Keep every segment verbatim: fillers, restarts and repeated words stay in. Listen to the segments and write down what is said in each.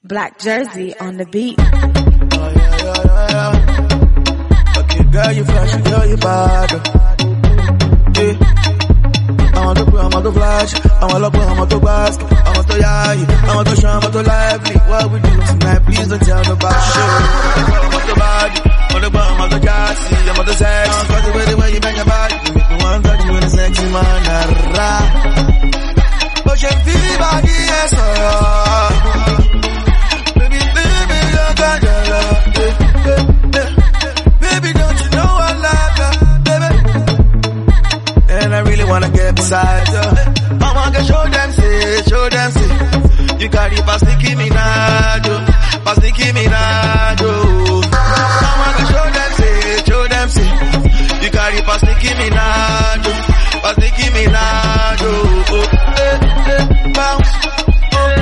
Black Jersey on the beat. Oh, yeah, yeah, yeah, yeah. Okay, girl, you flash, girl, you bad. Yeah. I want to put, I want to flash, I want to put, I want to basket, I want to yai, I want to show, I want to lively. What we do tonight, please don't tell nobody. I want to body, I want to put, I want to gassy, I want to sex. I want to the way you bang your body, you make me want to touch you in a sexy manner. Oh, she feel body, yes, oh. Baby, don't you know I love you, baby? And I really wanna get beside you. I wanna show them, say, show them, say. You carry past Nicki Minaj, past Nicki Minaj. I wanna show them, say, show them, say. You carry past Nicki Minaj, past Nicki Minaj. Oh, eh, eh, bounce, oh,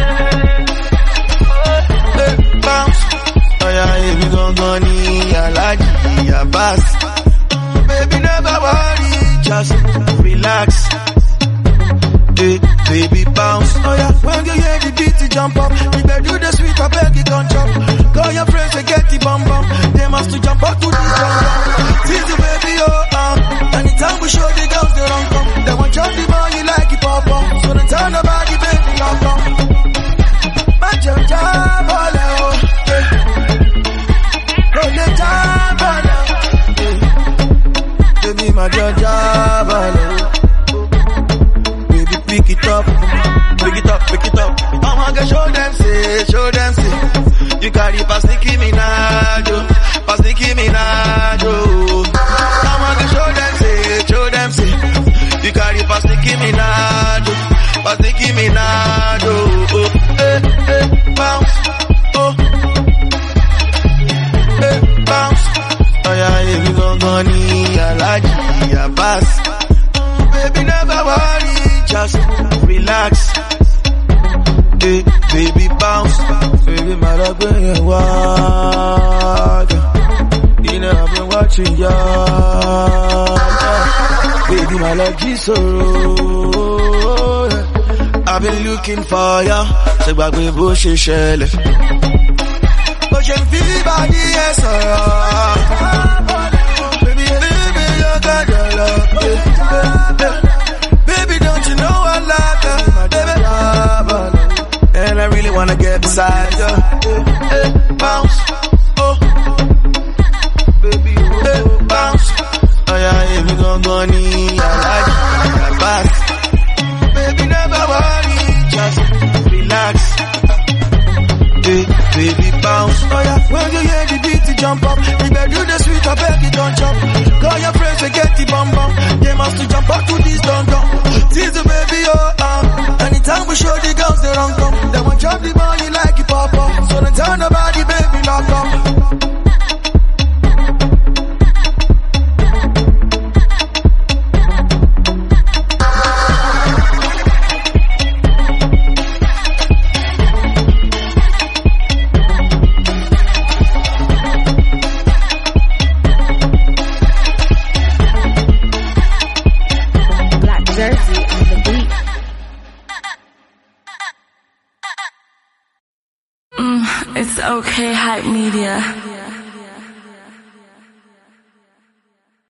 eh, bounce. Oh yeah, if you gon' go need Alaji, Abbas. Mm, baby, never worry, just relax. Hey, baby, bounce. Oh yeah, when you hear the beat, you jump up. You better do the sweet, I beg you don't jump. Call your friends and get the bum bum. They must to jump up to the bum bum. Tease the baby, oh, uh. Anytime we show the girls, they don't come. They want you the boy, you like it, pop up. So don't tell nobody, baby, lock up. Match your job, all out. Baby, my job, baby, pick it up, pick it up, pick it up. I wanna show them, say, show them, say. You carry past Nicki Minaj, past Nicki Minaj. I wanna show them, say, show them, say. You carry past Nicki Minaj, past Nicki Minaj. Oh, eh, eh, bounce, oh. Bounce. Oh yeah, if you gon' go need Alaji, Abbas. Mm, baby, never worry, just relax. Hey, baby, bounce. Baby, my love, when you walk, you know I've been watching ya. Baby, my love, is so. I've been looking for ya. Say back with bush, shell. But you feel body, yes, oh. Baby, baby, you got your love. Baby, don't you know I love you, baby? And I really wanna get beside you. Hey, bounce, oh. Baby, hey, bounce. Oh yeah, if you gon' go need, I like it, I pass. Baby, never worry, just relax. Hey, baby, bounce. Oh yeah, when you hear the beat, you jump up. You better do the sweet, I beg you don't jump. Call your friends and get the bum bum. They must to jump up to this don't come. Tease the baby, oh, uh. Anytime we show the girls, they don't come. They want drop the ball, you like it, pop up. So don't tell nobody, baby, lock up. Jersey on the beat. Mm, it's okay, Hype Media.